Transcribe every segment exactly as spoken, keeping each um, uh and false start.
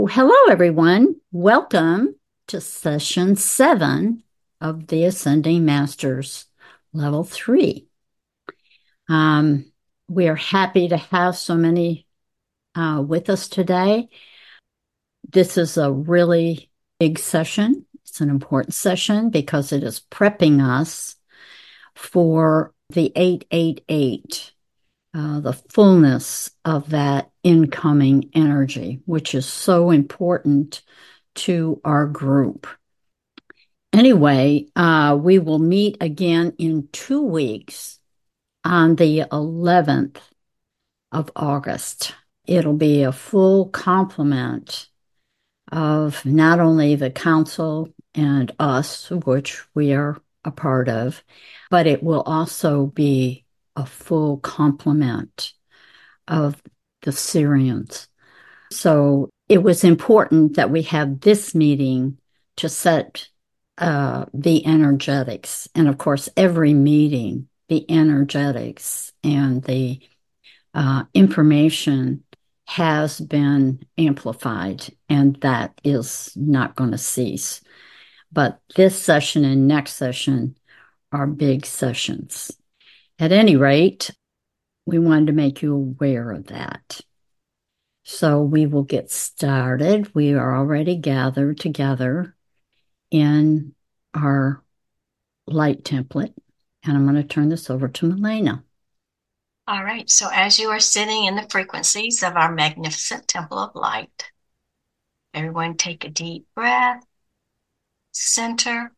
Hello, everyone. Welcome to session seven of the Ascending Masters Level three. Um, we are happy to have so many uh, with us today. This is a really big session. It's an important session because it is prepping us for the eight eight eight, uh, the fullness of that incoming energy, which is so important to our group. Anyway, uh, we will meet again in two weeks on the eleventh of August. It'll be a full complement of not only the council and us, which we are a part of, but it will also be a full complement of the Syrians. So it was important that we have this meeting to set uh, the energetics. And of course, every meeting, the energetics and the uh, information has been amplified, and that is not going to cease. But this session and next session are big sessions. At any rate, we wanted to make you aware of that. So we will get started. We are already gathered together in our light template, and I'm going to turn this over to Milena. All right, so as you are sitting in the frequencies of our magnificent temple of light, everyone take a deep breath, center,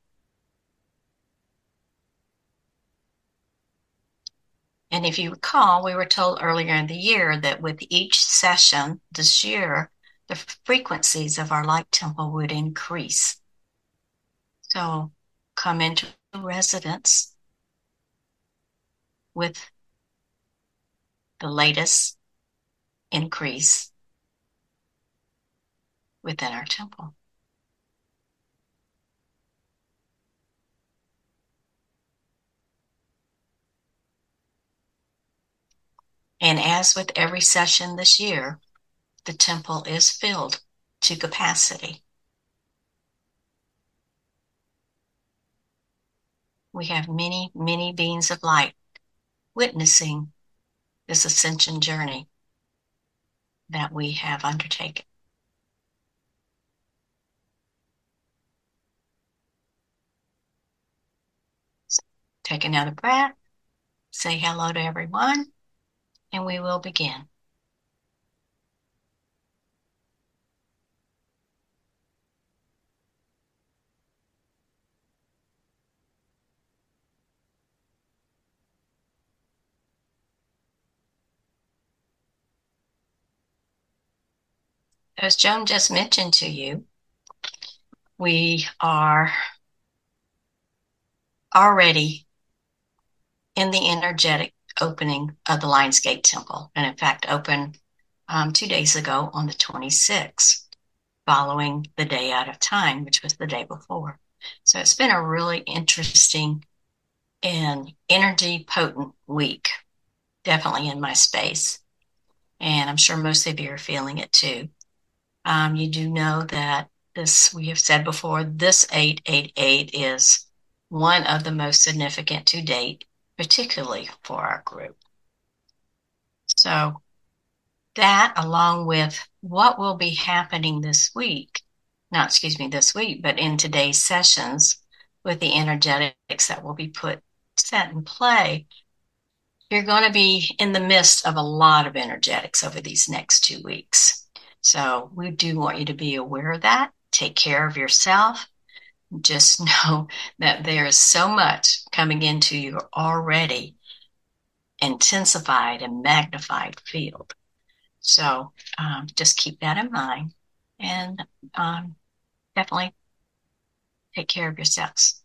and if you recall, we were told earlier in the year that with each session this year, the frequencies of our light temple would increase. So come into resonance with the latest increase within our temple. And as with every session this year, the temple is filled to capacity. We have many, many beings of light witnessing this ascension journey that we have undertaken. So take another breath, say hello to everyone, and we will begin. As Joan just mentioned to you, we are already in the energetic opening of the Lionsgate Temple, and in fact, opened um, two days ago on the twenty-sixth, following the day out of time, which was the day before. So it's been a really interesting and energy potent week, definitely in my space. And I'm sure most of you are feeling it too. Um, you do know that this, we have said before, this eight eight eight is one of the most significant to date, particularly for our group. So that, along with what will be happening this week, not excuse me, this week, but in today's sessions with the energetics that will be put, set in play, you're going to be in the midst of a lot of energetics over these next two weeks. So we do want you to be aware of that. Take care of yourself. Just know that there is so much coming into your already intensified and magnified field. So um, just keep that in mind, and um, definitely take care of yourselves.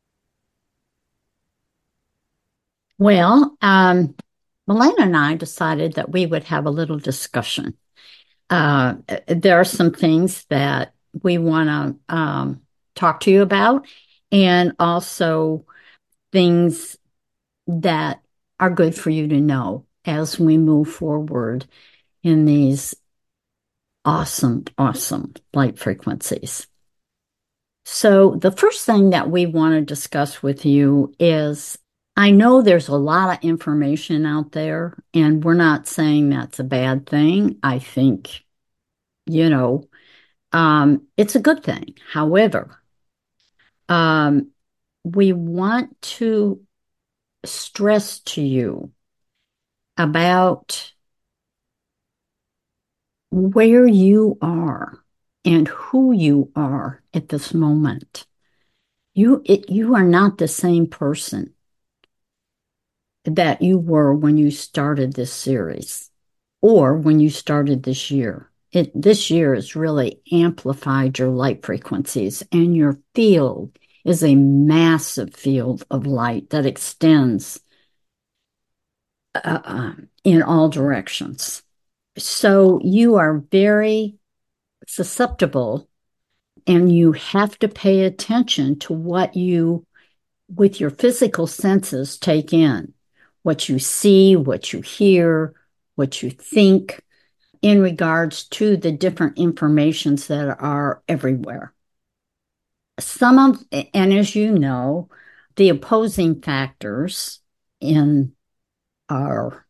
Well, um, Milena and I decided that we would have a little discussion. Uh, there are some things that we want to um, talk to you about, and also things that are good for you to know as we move forward in these awesome, awesome light frequencies. So, the first thing that we want to discuss with you is I know there's a lot of information out there, and we're not saying that's a bad thing. I think, you know, um, it's a good thing. However, um, we want to stress to you about where you are and who you are at this moment. You it, you are not the same person that you were when you started this series or when you started this year. It this year has really amplified your light frequencies, and your field is a massive field of light that extends uh, um, in all directions. So you are very susceptible, and you have to pay attention to what you, with your physical senses, take in, what you see, what you hear, what you think in regards to the different informations that are everywhere. Some of, and as you know, the opposing factors in our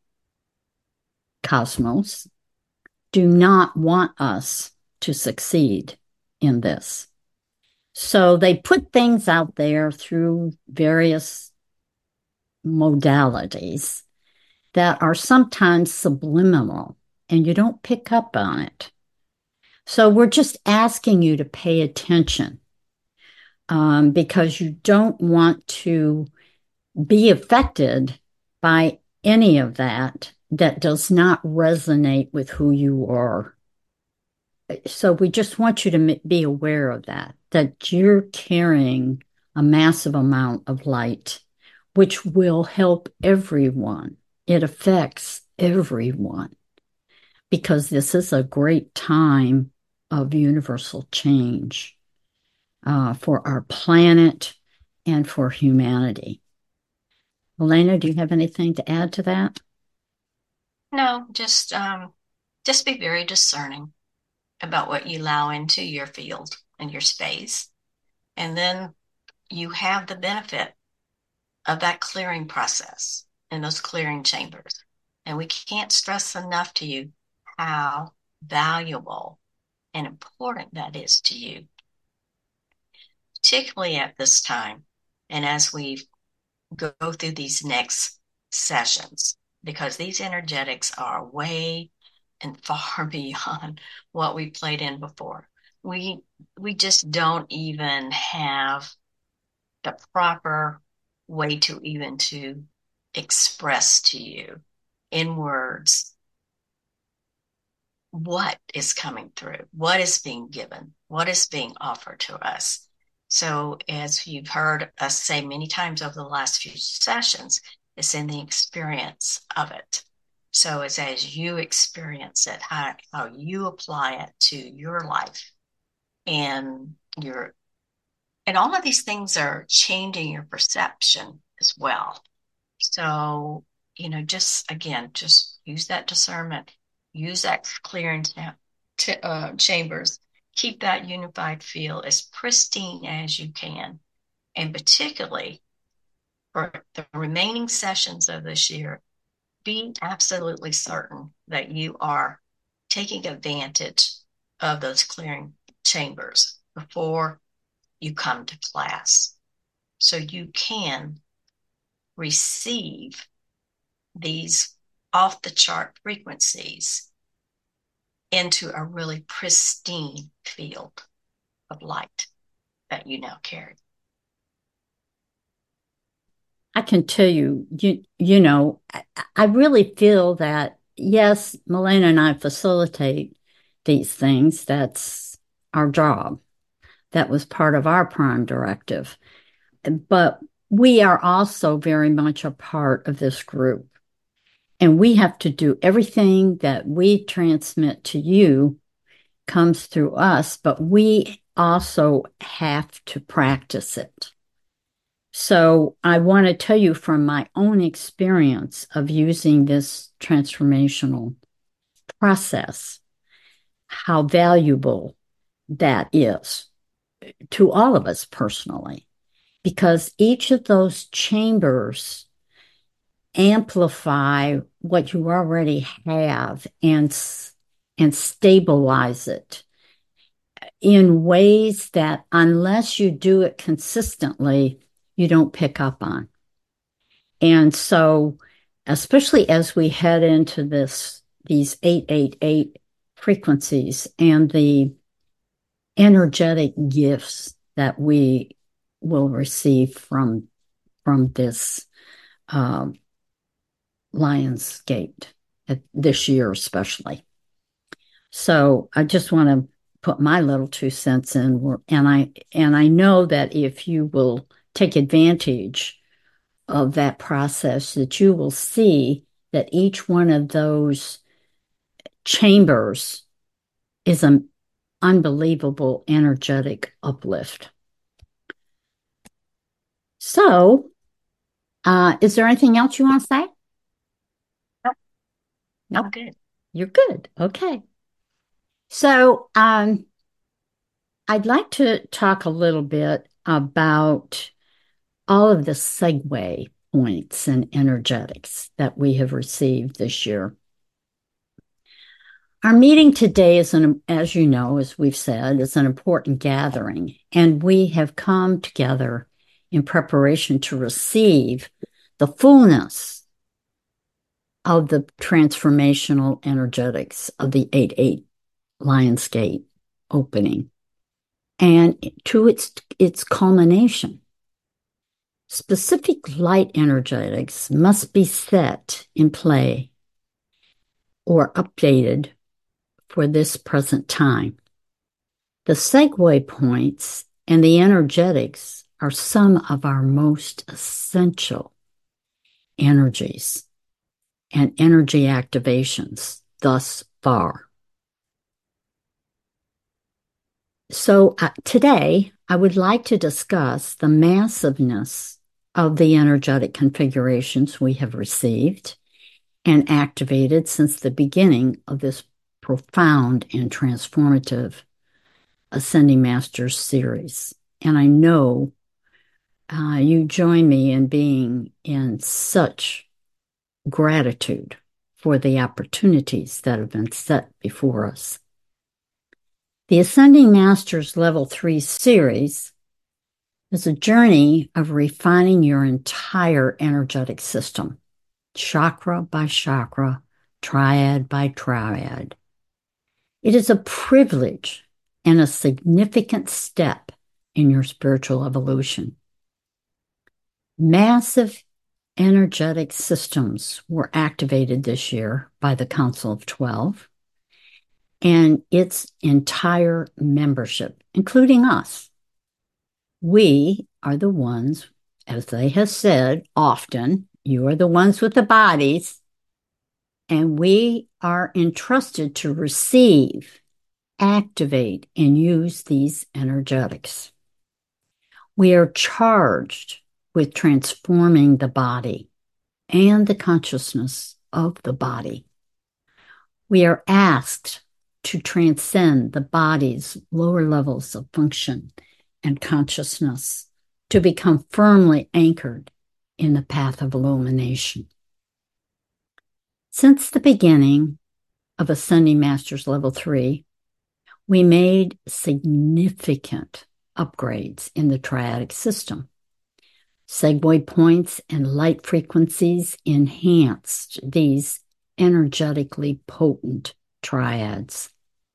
cosmos do not want us to succeed in this. So they put things out there through various modalities that are sometimes subliminal and you don't pick up on it. So we're just asking you to pay attention um, because you don't want to be affected by any of that that does not resonate with who you are. So we just want you to be aware of that, that you're carrying a massive amount of light, which will help everyone. It affects everyone because this is a great time of universal change uh, for our planet and for humanity. Elena, do you have anything to add to that? No, just um, just be very discerning about what you allow into your field and your space. And then you have the benefit of that clearing process and those clearing chambers. And we can't stress enough to you how valuable and important that is to you, particularly at this time. And as we go through these next sessions, because these energetics are way and far beyond what we played in before. We we just don't even have the proper way to even to express to you in words what is coming through, what is being given, what is being offered to us. So as you've heard us say many times over the last few sessions, it's in the experience of it. So it's as you experience it, how, how you apply it to your life and your, and all of these things are changing your perception as well. So, you know, just again, just use that discernment, use that clearing t- uh, chambers, keep that unified feel as pristine as you can. And particularly for the remaining sessions of this year, be absolutely certain that you are taking advantage of those clearing chambers before you come to class so you can receive these off the chart frequencies into a really pristine field of light that you now carry. I can tell you, you, you know, I, I really feel that, yes, Milena and I facilitate these things. That's our job. That was part of our prime directive. But we are also very much a part of this group. And we have to do everything that we transmit to you comes through us, but we also have to practice it. So I want to tell you from my own experience of using this transformational process, how valuable that is to all of us personally, because each of those chambers amplify what you already have and and stabilize it in ways that unless you do it consistently, you don't pick up on. And so, especially as we head into this, these eight eight eight frequencies and the energetic gifts that we will receive from from this um, Lionsgate this year, especially. So I just want to put my little two cents in, and I and I know that if you will take advantage of that process, that you will see that each one of those chambers is an unbelievable energetic uplift. So, uh, is there anything else you want to say? Nope. Nope. I'm good. You're good. Okay. So, um, I'd like to talk a little bit about all of the segue points and energetics that we have received this year. Our meeting today is an, as you know, as we've said, is an important gathering, and we have come together in preparation to receive the fullness of the transformational energetics of the eight eight Lionsgate opening and to its its culmination. Specific light energetics must be set in play or updated for this present time. The segue points and the energetics are some of our most essential energies and energy activations thus far. So uh, today, I would like to discuss the massiveness of the energetic configurations we have received and activated since the beginning of this profound and transformative Ascending Masters series. And I know uh, you join me in being in such gratitude for the opportunities that have been set before us. The Ascending Masters Level three series is a journey of refining your entire energetic system, chakra by chakra, triad by triad. It is a privilege and a significant step in your spiritual evolution. Massive energetic systems were activated this year by the Council of twelve and its entire membership, including us. We are the ones, as they have said often, you are the ones with the bodies, and we are entrusted to receive, activate, and use these energetics. We are charged with transforming the body and the consciousness of the body. We are asked to transcend the body's lower levels of function and consciousness to become firmly anchored in the path of illumination. Since the beginning of Ascending Masters Level three, we made significant upgrades in the triadic system. Segue points and light frequencies enhanced these energetically potent triads.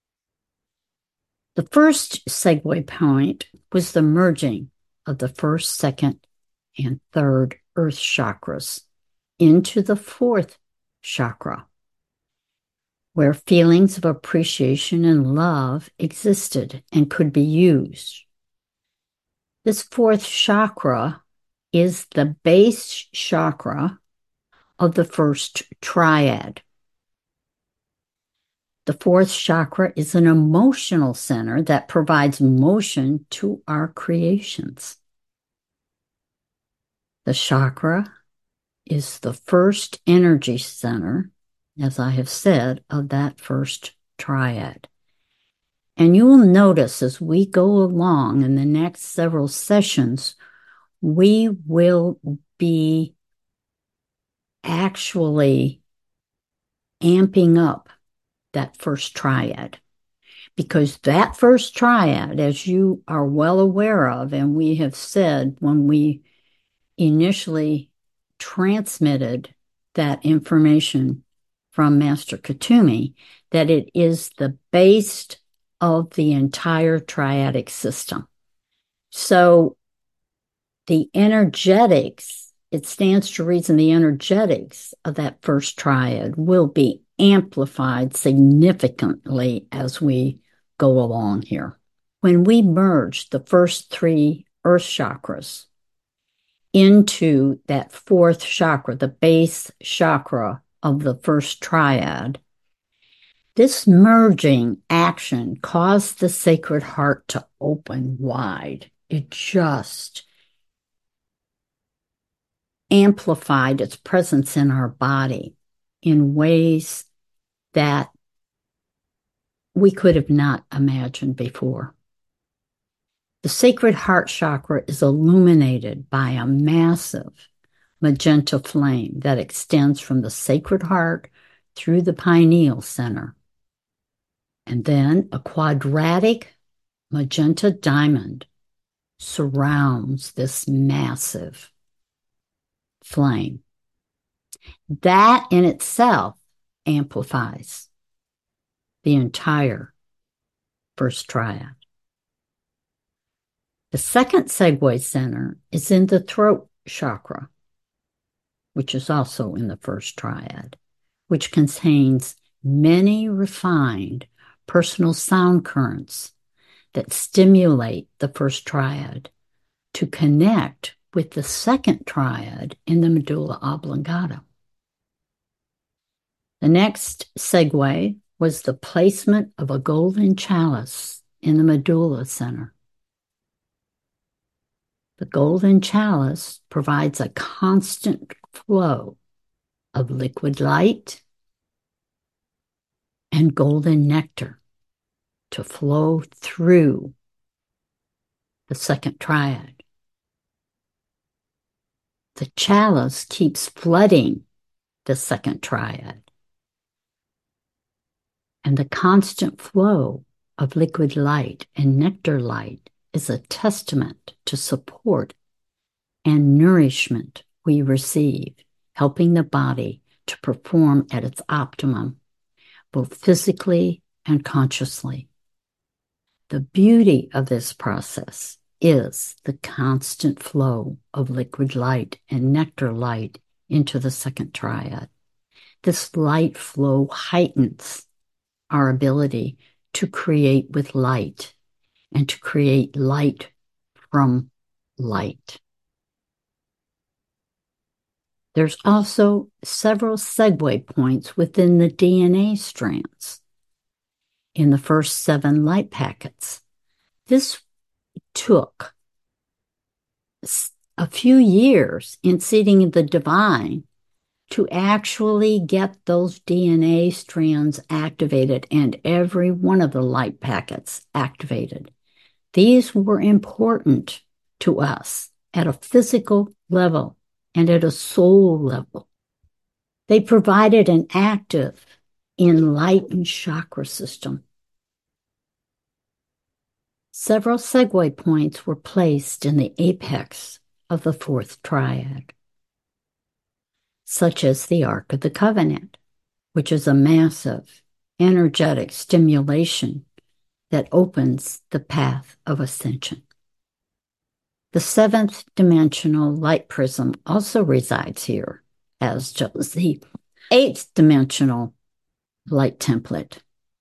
The first segue point was the merging of the first, second, and third earth chakras into the fourth chakra, where feelings of appreciation and love existed and could be used. This fourth chakra is the base chakra of the first triad. The fourth chakra is an emotional center that provides motion to our creations. The chakra is the first energy center, as I have said, of that first triad. And you'll notice as we go along in the next several sessions, we will be actually amping up that first triad. Because that first triad, as you are well aware of, and we have said when we initially transmitted that information from Master Kuthumi, that it is the base of the entire triadic system. So the energetics, it stands to reason the energetics of that first triad will be amplified significantly as we go along here. When we merge the first three earth chakras into that fourth chakra, the base chakra of the first triad, this merging action caused the Sacred Heart to open wide. It just amplified its presence in our body in ways that we could have not imagined before. The Sacred Heart Chakra is illuminated by a massive magenta flame that extends from the Sacred Heart through the pineal center. And then a quadratic magenta diamond surrounds this massive flame. That in itself amplifies the entire first triad. The second segue center is in the throat chakra, which is also in the first triad, which contains many refined personal sound currents that stimulate the first triad to connect with the second triad in the medulla oblongata. The next segue was the placement of a golden chalice in the medulla center. The golden chalice provides a constant flow of liquid light and golden nectar to flow through the second triad. The chalice keeps flooding the second triad. And the constant flow of liquid light and nectar light is a testament to support and nourishment we receive, helping the body to perform at its optimum, both physically and consciously. The beauty of this process is the constant flow of liquid light and nectar light into the second triad. This light flow heightens our ability to create with light and to create light from light. There's also several segue points within the D N A strands in the first seven light packets. This took a few years in Seeding the Divine to actually get those D N A strands activated and every one of the light packets activated. These were important to us at a physical level and at a soul level. They provided an active, enlightened chakra system. Several segue points were placed in the apex of the fourth triad, such as the Ark of the Covenant, which is a massive, energetic stimulation that opens the path of ascension. The seventh dimensional light prism also resides here, as does the eighth dimensional light template.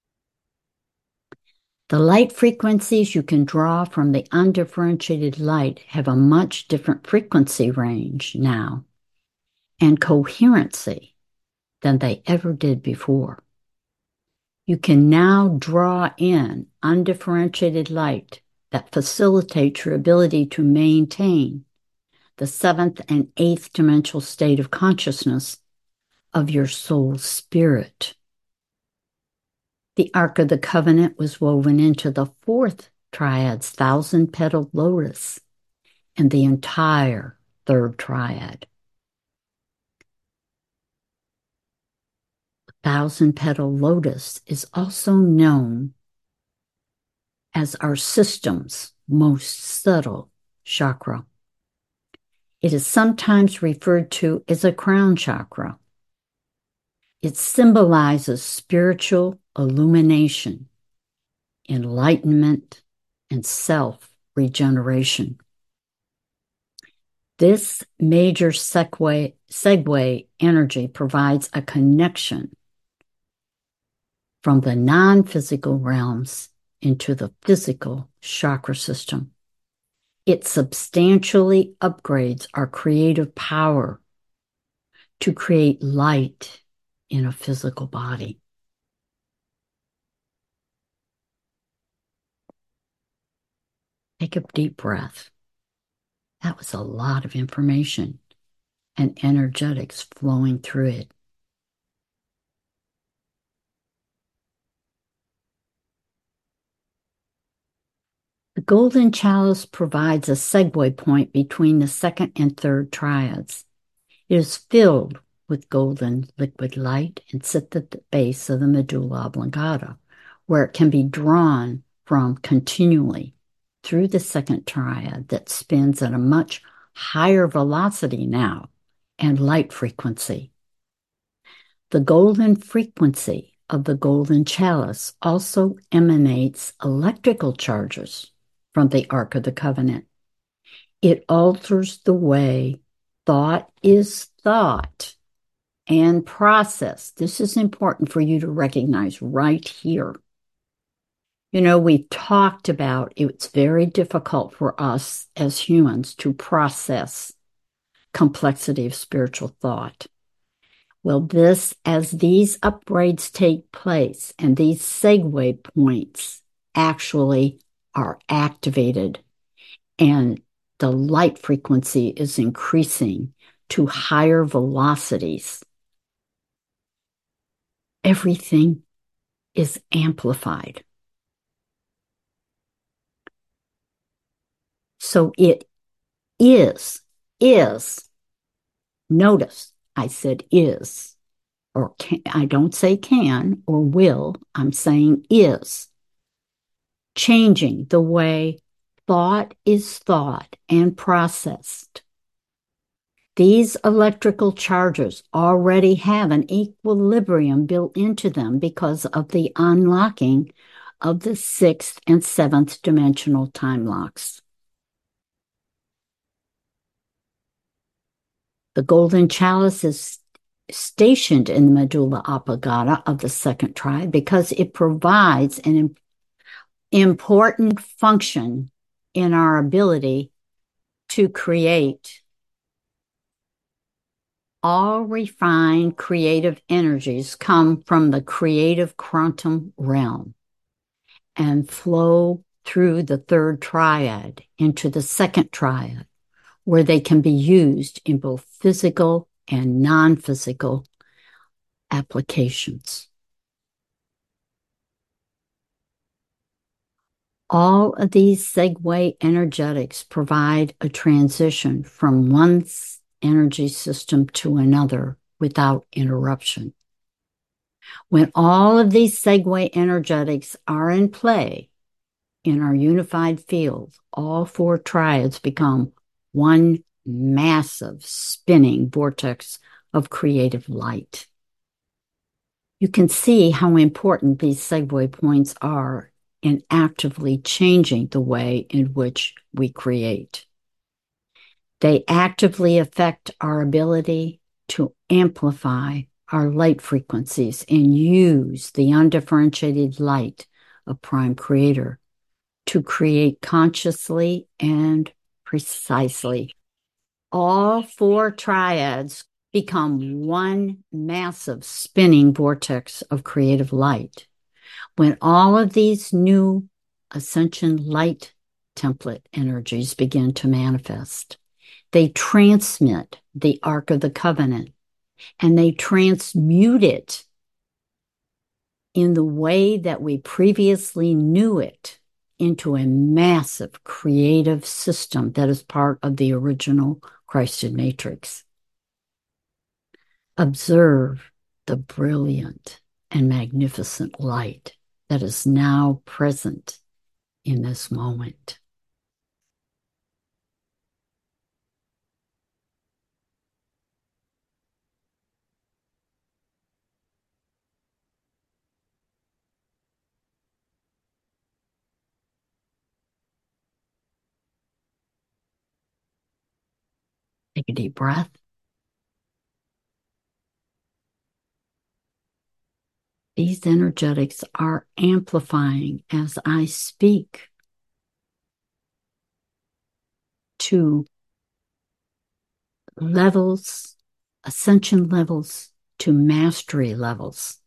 The light frequencies you can draw from the undifferentiated light have a much different frequency range now and coherency than they ever did before. You can now draw in undifferentiated light that facilitates your ability to maintain the seventh and eighth dimensional state of consciousness of your soul spirit. The Ark of the Covenant was woven into the fourth triad's thousand-petaled lotus and the entire third triad. The thousand-petaled lotus is also known as our system's most subtle chakra. It is sometimes referred to as a crown chakra. It symbolizes spiritual illumination, enlightenment, and self-regeneration. This major segue, segue energy provides a connection from the non-physical realms into the physical chakra system. It substantially upgrades our creative power to create light in a physical body. Take a deep breath. That was a lot of information and energetics flowing through it. The golden chalice provides a segue point between the second and third triads. It is filled with golden liquid light and sits at the base of the medulla oblongata, where it can be drawn from continually through the second triad that spins at a much higher velocity now and light frequency. The golden frequency of the golden chalice also emanates electrical charges from the Ark of the Covenant. It alters the way thought is thought and processed. This is important for you to recognize right here. You know, we've talked about it's very difficult for us as humans to process complexity of spiritual thought. Well, this, as these upgrades take place and these segue points actually are activated and the light frequency is increasing to higher velocities, everything is amplified. So it is, is, notice I said is, or can, I don't say can or will, I'm saying is, changing the way thought is thought and processed. These electrical charges already have an equilibrium built into them because of the unlocking of the sixth and seventh dimensional time locks. The golden chalice is stationed in the medulla oblongata of the second triad because it provides an important function in our ability to create. All refined creative energies come from the creative quantum realm and flow through the third triad into the second triad, where they can be used in both physical and non-physical applications. All of these segue energetics provide a transition from one energy system to another without interruption. When all of these segue energetics are in play in our unified field, all four triads become one massive spinning vortex of creative light. You can see how important these segue points are in actively changing the way in which we create. They actively affect our ability to amplify our light frequencies and use the undifferentiated light of Prime Creator to create consciously and precisely. All four triads become one massive spinning vortex of creative light. When all of these new ascension light template energies begin to manifest, they transmit the Ark of the Covenant and they transmute it in the way that we previously knew it into a massive creative system that is part of the original Christed matrix. Observe the brilliant and magnificent light that is now present in this moment. Take a deep breath. These energetics are amplifying as I speak to levels, ascension levels, to mastery levels.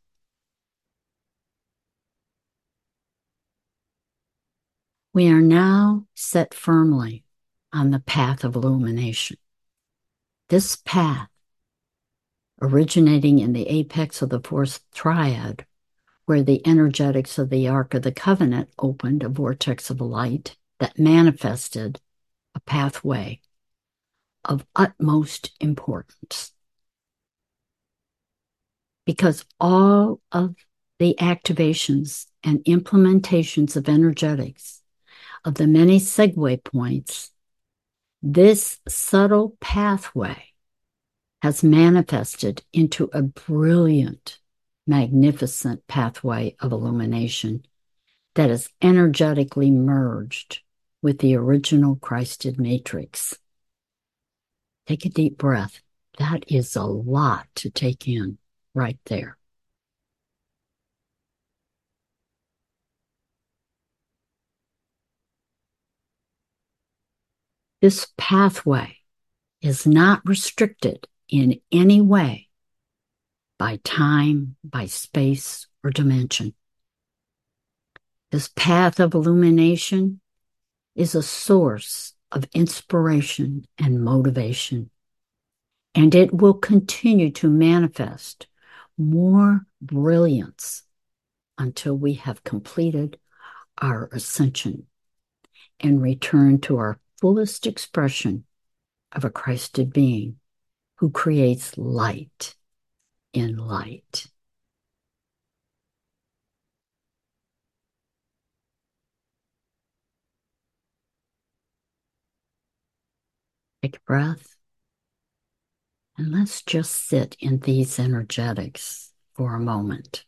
We are now set firmly on the path of illumination. This path, originating in the apex of the fourth triad, where the energetics of the Ark of the Covenant opened a vortex of light that manifested a pathway of utmost importance. Because all of the activations and implementations of energetics, of the many segue points, this subtle pathway has manifested into a brilliant, magnificent pathway of illumination that is energetically merged with the original Christed matrix. Take a deep breath. That is a lot to take in right there. This pathway is not restricted in any way by time, by space, or dimension. This path of illumination is a source of inspiration and motivation, and it will continue to manifest more brilliance until we have completed our ascension and return to our fullest expression of a Christed being who creates light in light. Take a breath, and let's just sit in these energetics for a moment.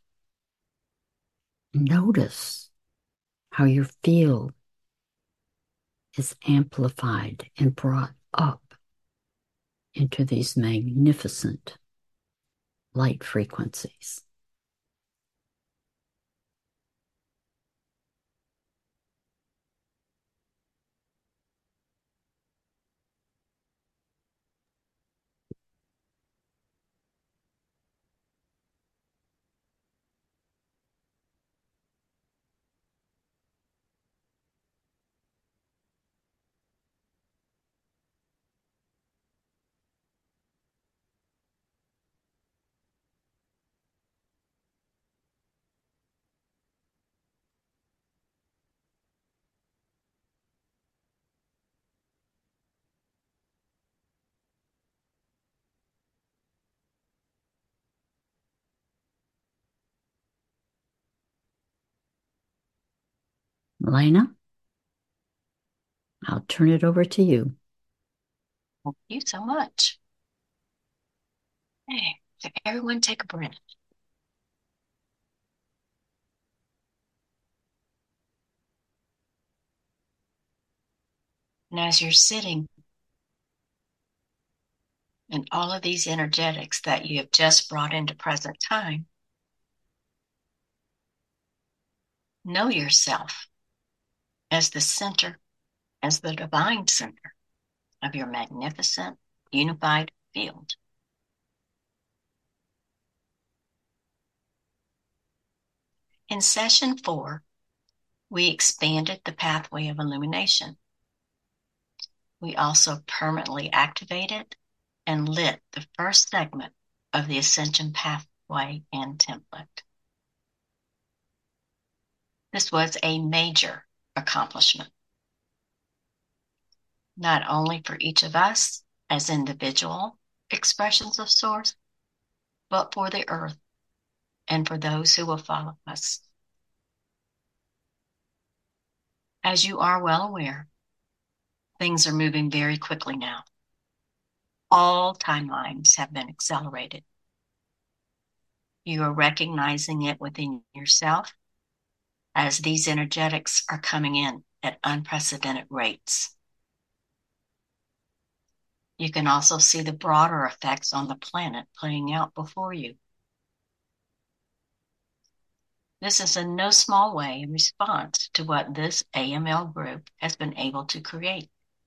Notice how your field is amplified and brought up into these magnificent light frequencies. Elena, I'll turn it over to you. Thank you so much. Hey, so everyone take a breath. And as you're sitting in all of these energetics that you have just brought into present time, know yourself as the center, as the divine center of your magnificent, unified field. In session four, we expanded the pathway of illumination. We also permanently activated and lit the first segment of the ascension pathway and template. This was a major accomplishment, not only for each of us as individual expressions of Source, but for the earth and for those who will follow us. As you are well aware, things are moving very quickly now. All timelines have been accelerated. You are recognizing it within yourself as these energetics are coming in at unprecedented rates. You can also see the broader effects on the planet playing out before you. This is in no small way in response to what this A M L group has been able to create.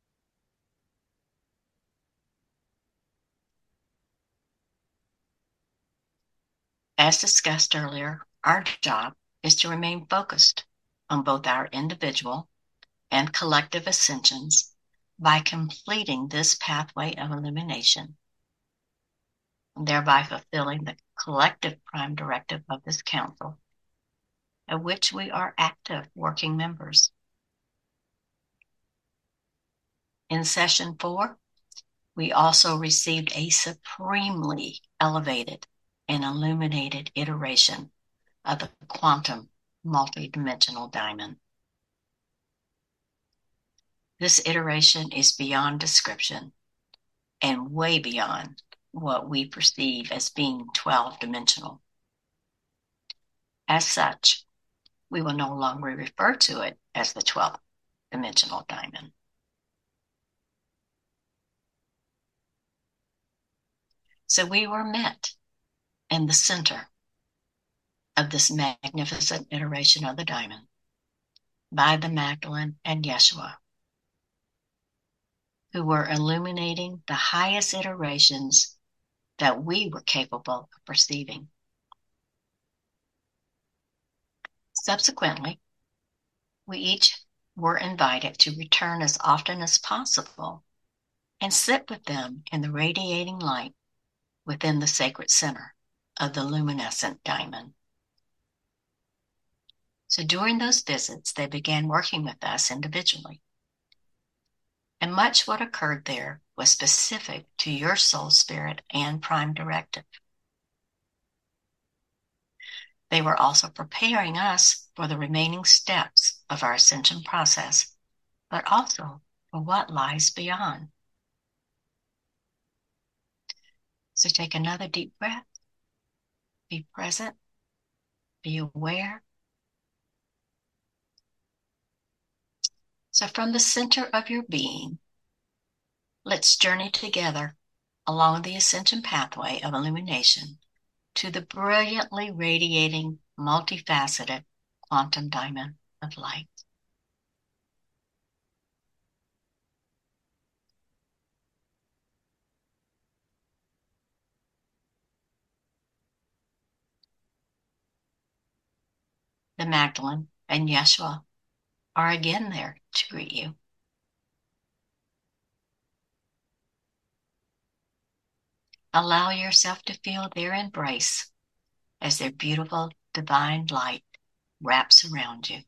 As discussed earlier, our job is to remain focused on both our individual and collective ascensions by completing this pathway of illumination, thereby fulfilling the collective prime directive of this council, of which we are active working members. In session four, we also received a supremely elevated and illuminated iteration of the quantum multidimensional diamond. This iteration is beyond description and way beyond what we perceive as being twelve-dimensional. As such, we will no longer refer to it as the twelve-dimensional diamond. So we were met in the center of this magnificent iteration of the diamond by the Magdalene and Yeshua, who were illuminating the highest iterations that we were capable of perceiving. Subsequently, we each were invited to return as often as possible and sit with them in the radiating light within the sacred center of the luminescent diamond. So during those visits, they began working with us individually. And much what occurred there was specific to your soul spirit and prime directive. They were also preparing us for the remaining steps of our ascension process, but also for what lies beyond. So take another deep breath, be present, be aware. So from the center of your being, let's journey together along the ascension pathway of illumination to the brilliantly radiating, multifaceted quantum diamond of light. The Magdalene and Yeshua are again there to greet you. Allow yourself to feel their embrace as their beautiful divine light wraps around you.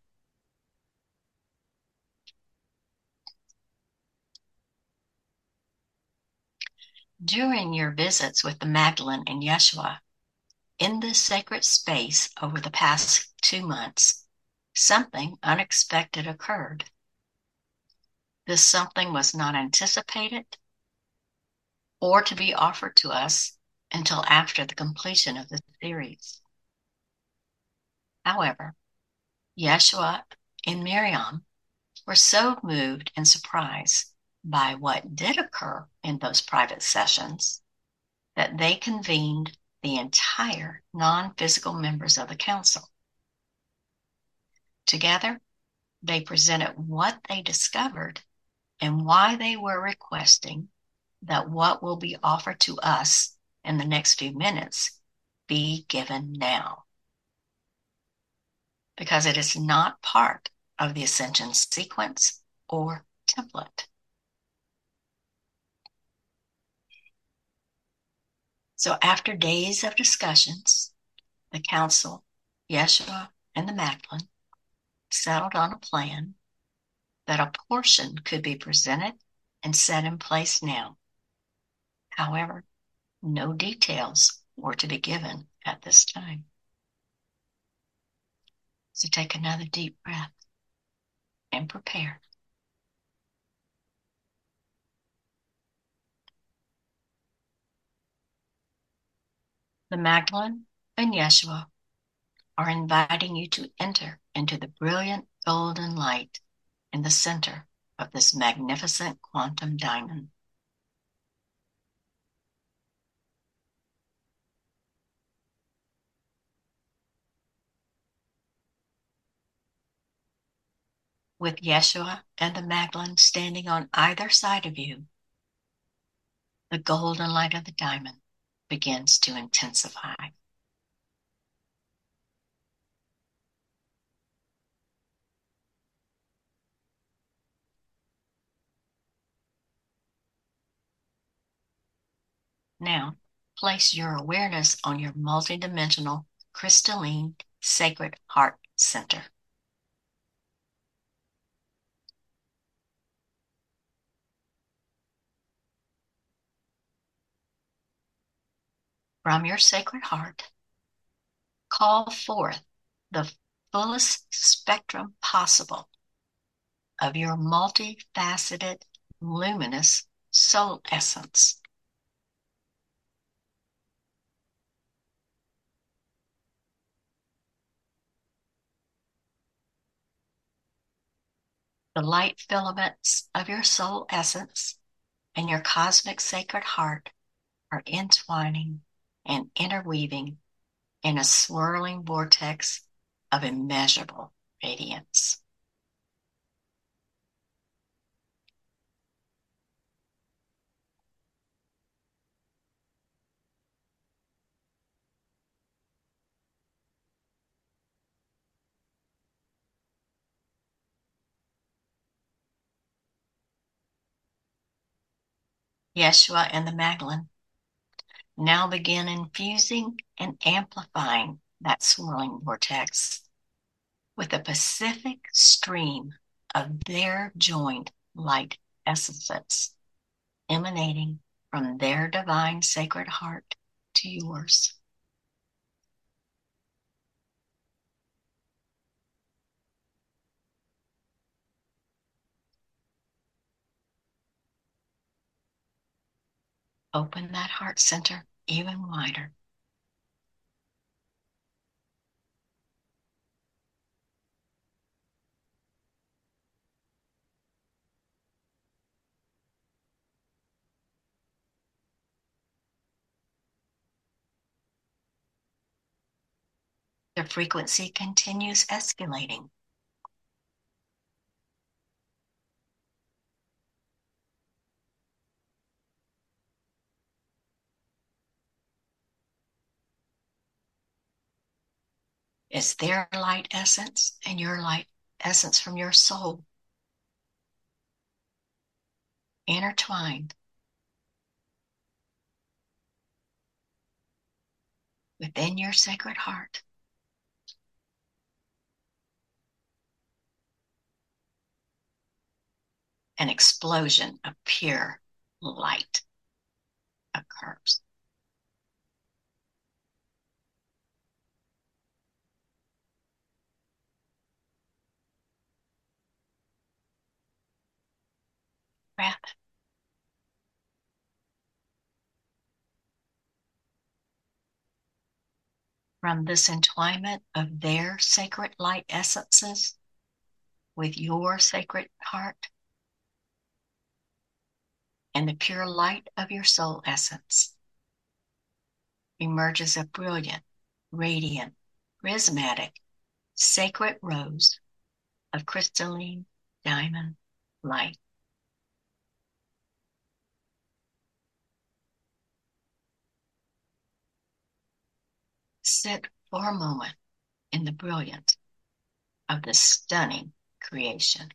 During your visits with the Magdalene and Yeshua, in this sacred space over the past two months, something unexpected occurred. This something was not anticipated or to be offered to us until after the completion of the series. However, Yeshua and Miriam were so moved and surprised by what did occur in those private sessions that they convened the entire non-physical members of the council. Together, they presented what they discovered and why they were requesting that what will be offered to us in the next few minutes be given now, because it is not part of the ascension sequence or template. So after days of discussions, the council, Yeshua, and the Magdalene settled on a plan that a portion could be presented and set in place now. However, no details were to be given at this time. So take another deep breath and prepare. The Magdalene and Yeshua are inviting you to enter into the brilliant golden light in the center of this magnificent quantum diamond. With Yeshua and the Magdalene standing on either side of you, the golden light of the diamond begins to intensify. Now, place your awareness on your multidimensional, crystalline, sacred heart center. From your sacred heart, call forth the fullest spectrum possible of your multifaceted, luminous soul essence. The light filaments of your soul essence and your cosmic sacred heart are entwining and interweaving in a swirling vortex of immeasurable radiance. Yeshua and the Magdalene now begin infusing and amplifying that swirling vortex with a Pacific stream of their joined light essences emanating from their divine sacred heart to yours. Open that heart center even wider. The frequency continues escalating. It's their light essence and your light essence from your soul intertwined within your sacred heart. An explosion of pure light occurs. Breath. From this entwinement of their sacred light essences with your sacred heart and the pure light of your soul essence emerges a brilliant, radiant, prismatic, sacred rose of crystalline diamond light. Sit for a moment in the brilliance of this stunning creation.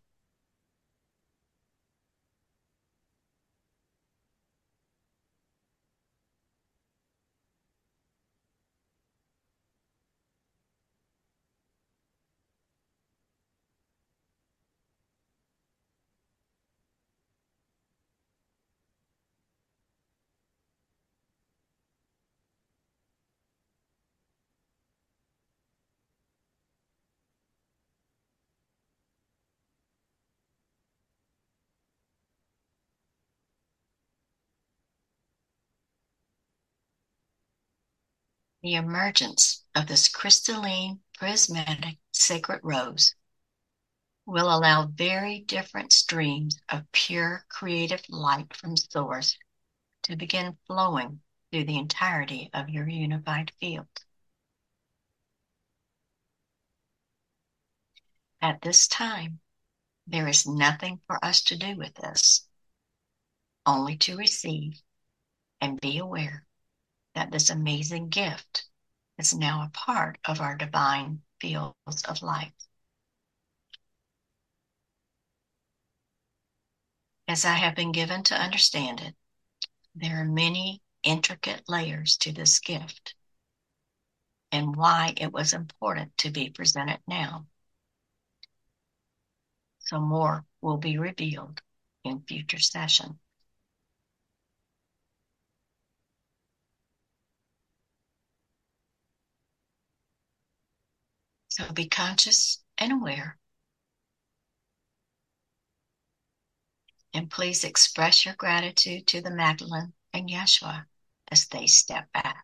The emergence of this crystalline, prismatic, sacred rose will allow very different streams of pure creative light from Source to begin flowing through the entirety of your unified field. At this time, there is nothing for us to do with this, only to receive and be aware that this amazing gift is now a part of our divine fields of light. As I have been given to understand it, there are many intricate layers to this gift and why it was important to be presented now. So more will be revealed in future sessions. So be conscious and aware. And please express your gratitude to the Magdalene and Yeshua as they step back.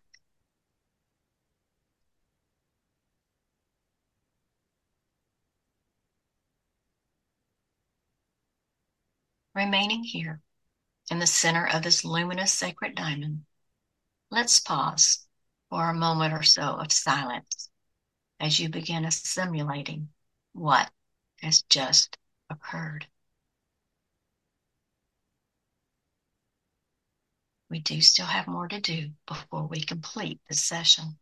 Remaining here in the center of this luminous sacred diamond, let's pause for a moment or so of silence as you begin assimilating what has just occurred. We do still have more to do before we complete this session.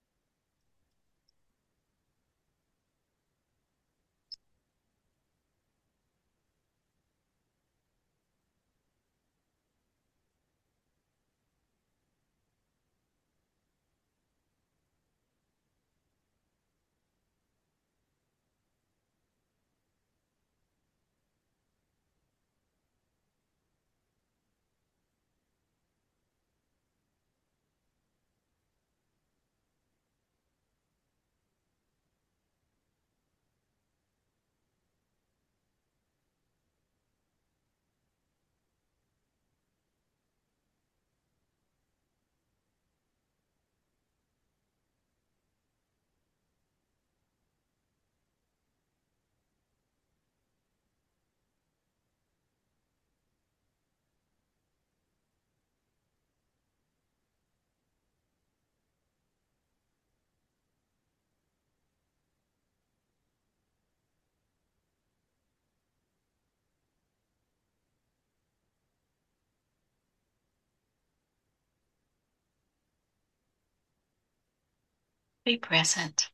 Be present.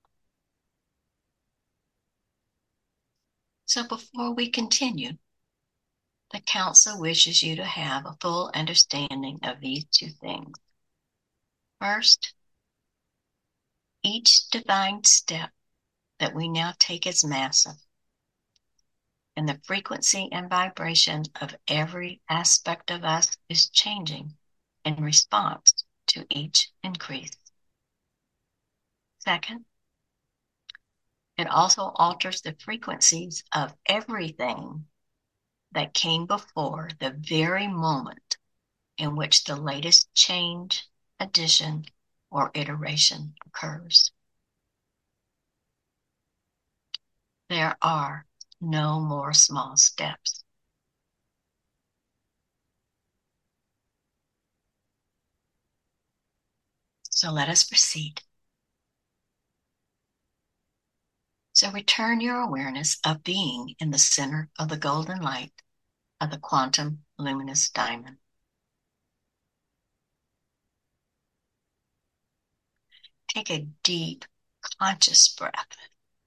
So before we continue, the Council wishes you to have a full understanding of these two things. First, each divine step that we now take is massive, and the frequency and vibration of every aspect of us is changing in response to each increase. Second, it also alters the frequencies of everything that came before the very moment in which the latest change, addition, or iteration occurs. There are no more small steps. So let us proceed. So return your awareness of being in the center of the golden light of the quantum luminous diamond. Take a deep, conscious breath.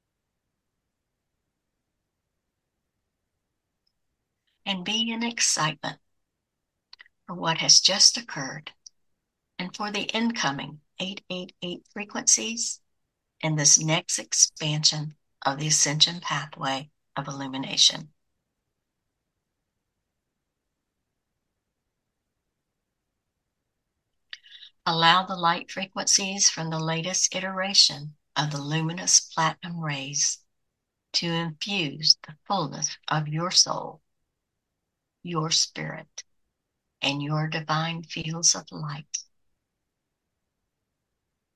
And be in excitement for what has just occurred and for the incoming eight eight eight frequencies in this next expansion of the ascension pathway of illumination. Allow the light frequencies from the latest iteration of the luminous platinum rays to infuse the fullness of your soul, your spirit, and your divine fields of light.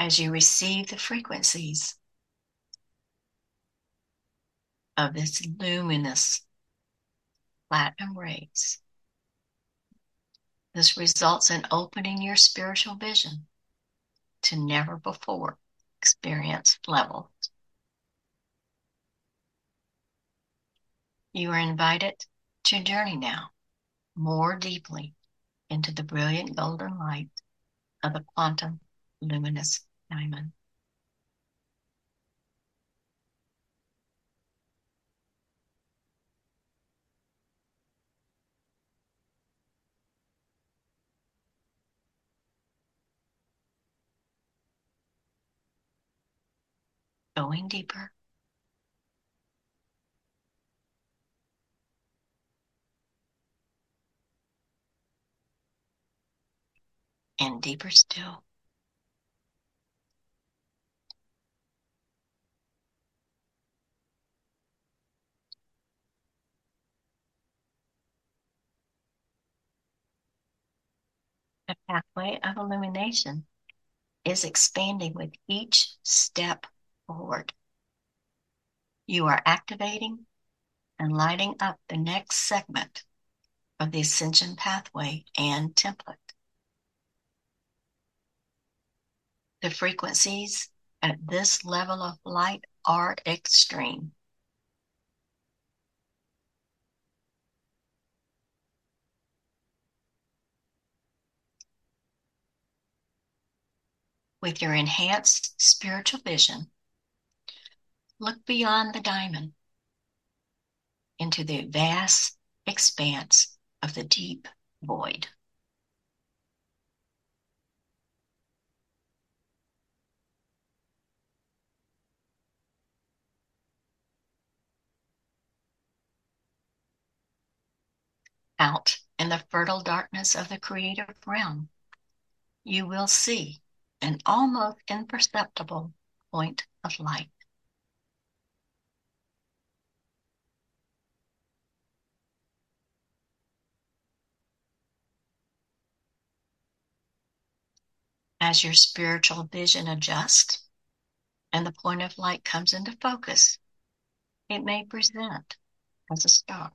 as you receive the frequencies of this luminous platinum rays. This results in opening your spiritual vision to never before experienced levels. You are invited to journey now more deeply into the brilliant golden light of the quantum luminous diamond. Going deeper and deeper still. The pathway of illumination is expanding with each step forward. You are activating and lighting up the next segment of the ascension pathway and template. The frequencies at this level of light are extreme. With your enhanced spiritual vision, look beyond the diamond into the vast expanse of the deep void. Out in the fertile darkness of the creative realm, you will see an almost imperceptible point of light. As your spiritual vision adjusts and the point of light comes into focus, it may present as a star.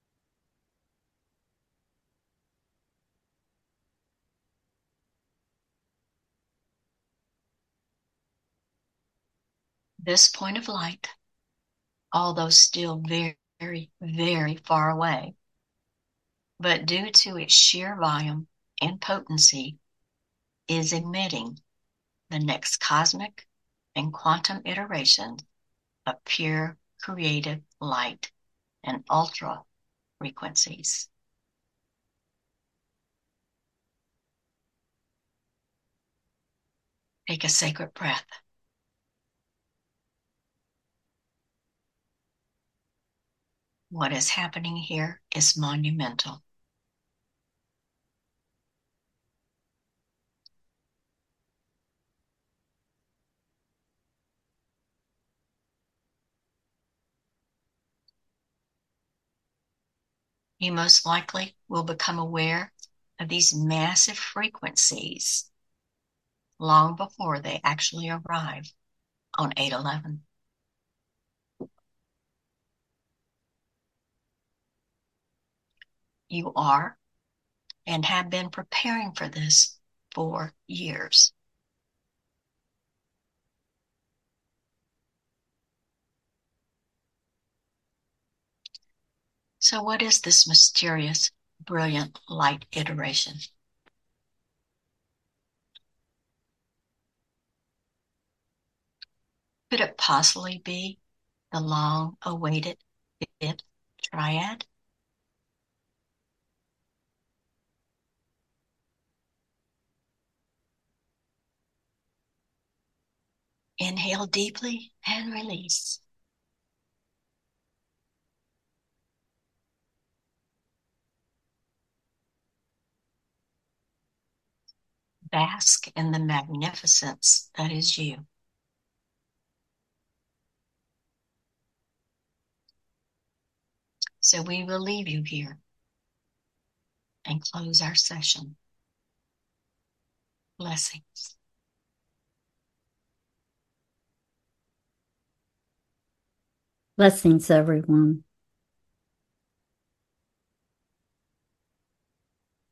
This point of light, although still very, very, very far away, but due to its sheer volume and potency, is emitting the next cosmic and quantum iteration of pure creative light and ultra frequencies. Take a sacred breath. What is happening here is monumental. You most likely will become aware of these massive frequencies long before they actually arrive on eight eleven. You are and have been preparing for this for years. So what is this mysterious, brilliant light iteration? Could it possibly be the long-awaited fifth triad? Inhale deeply and release. Bask in the magnificence that is you. So we will leave you here and close our session. Blessings. Blessings, everyone.